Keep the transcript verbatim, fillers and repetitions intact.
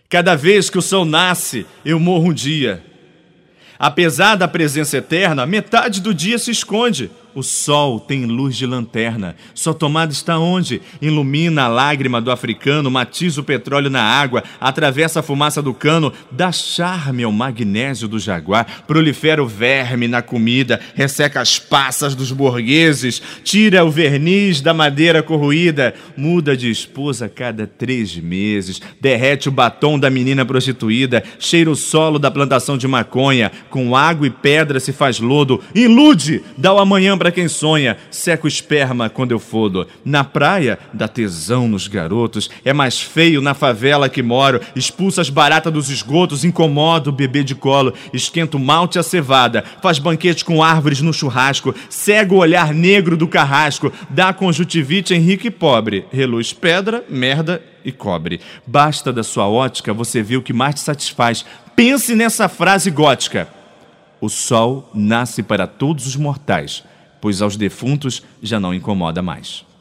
Cada vez que o sol nasce, eu morro um dia. Apesar da presença eterna, metade do dia se esconde. O sol tem luz de lanterna. Sua tomada está onde? Ilumina a lágrima do africano, matiza o petróleo na água, atravessa a fumaça do cano, dá charme ao magnésio do jaguar, prolifera o verme na comida, resseca as passas dos burgueses, tira o verniz da madeira corroída, muda de esposa a cada três meses, derrete o batom da menina prostituída, cheira o solo da plantação de maconha, com água e pedra se faz lodo, ilude, dá o amanhã para quem sonha, seca o esperma quando eu fodo. Na praia, dá tesão nos garotos, é mais feio na favela que moro, expulsa as baratas dos esgotos, incomoda o bebê de colo, esquenta o malte e a cevada, faz banquete com árvores no churrasco, cega o olhar negro do carrasco, dá conjuntivite em rico e pobre, reluz pedra, merda e cobre. Basta da sua ótica você ver o que mais te satisfaz. Pense nessa frase gótica: o sol nasce para todos os mortais, pois aos defuntos já não incomoda mais.